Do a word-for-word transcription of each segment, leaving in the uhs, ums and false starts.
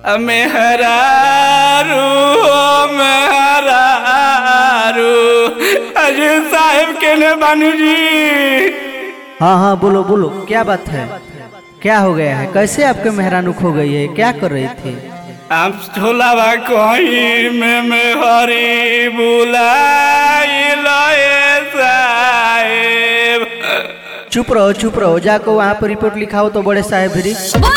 मेहरारू मेहरारू अजय साहब के ने बानू जी। हाँ हाँ बोलो बोलो, क्या बात है, क्या हो गया है? कैसे आपके मेहरानू खो गई है? क्या कर रही थी? आप झोलावा कहीं में मेहरी बुलाइलो साहेब। चुप रहो चुप रहो, जाकर वहाँ पर रिपोर्ट लिखाओ तो बड़े साहेब भी।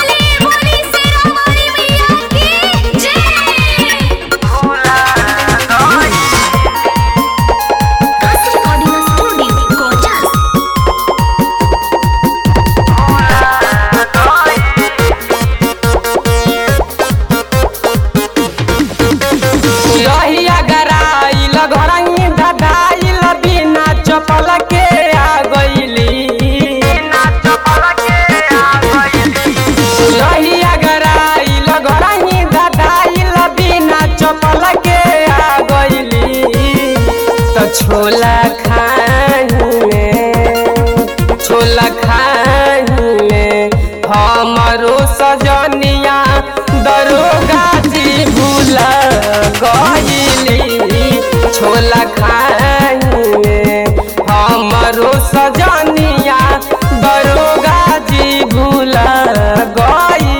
छोला खाइले छोला खाइले हमारो सजनिया दरोगा जी भूला गइली। छोला खाइले हमारो सजनिया दरोगा जी भूला गइली।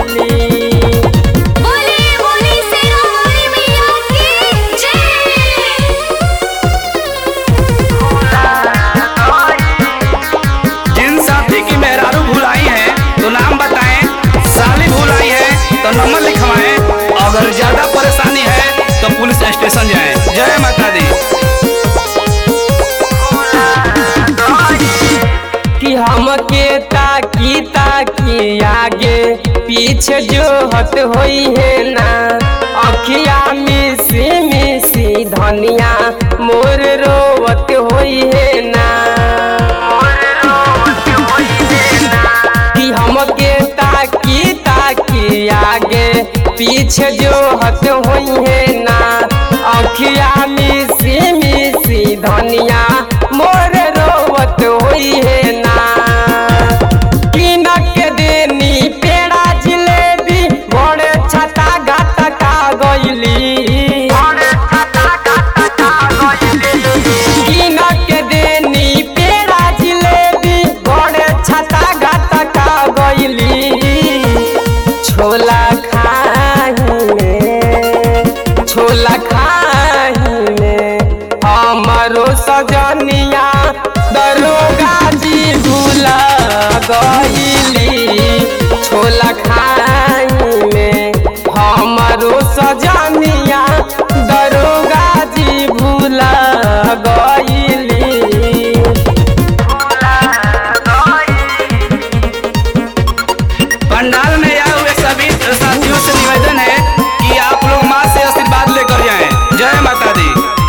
नंबर लिखवाएं, अगर ज्यादा परेशानी है तो पुलिस स्टेशन जाएं। जय माता दी। कि हम के ताकी ताकी आगे पीछे जो हट होई है ना, अखिया मिसी मिसी धनिया मोर रोवत होई है ना। कि हम के ताकी ताकी आगे पीछे जो हट हुई है ना, अखिया मिसी मिसी धनिया मोर रोवत हुई है ना। किनक देनी पेड़ा जिलेबी बड़े छता गाता का गइली। किनक देनी पेड़ा जिलेबी बड़े छता गाता का गइली। छोला खाइले छोला खाइले हमारो सजनिया दरोगा जी भूला गइली। छोला खाइले हमारो सजनिया दरोगा जी भूला गइली। पंडाल में आए हुए सभी साथियों से निवेदन है कि आप लोग माँ से आशीर्वाद लेकर जाएं। जय माता दी।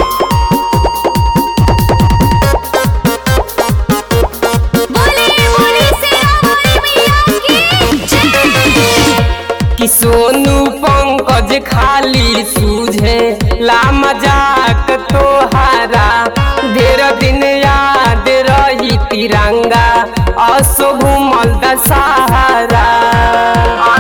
कि सोनू पंकज खाली सूझे ला मजाक तोहारा, ढेर दिन याद रही तिरंगा असो घूमल दशहरा।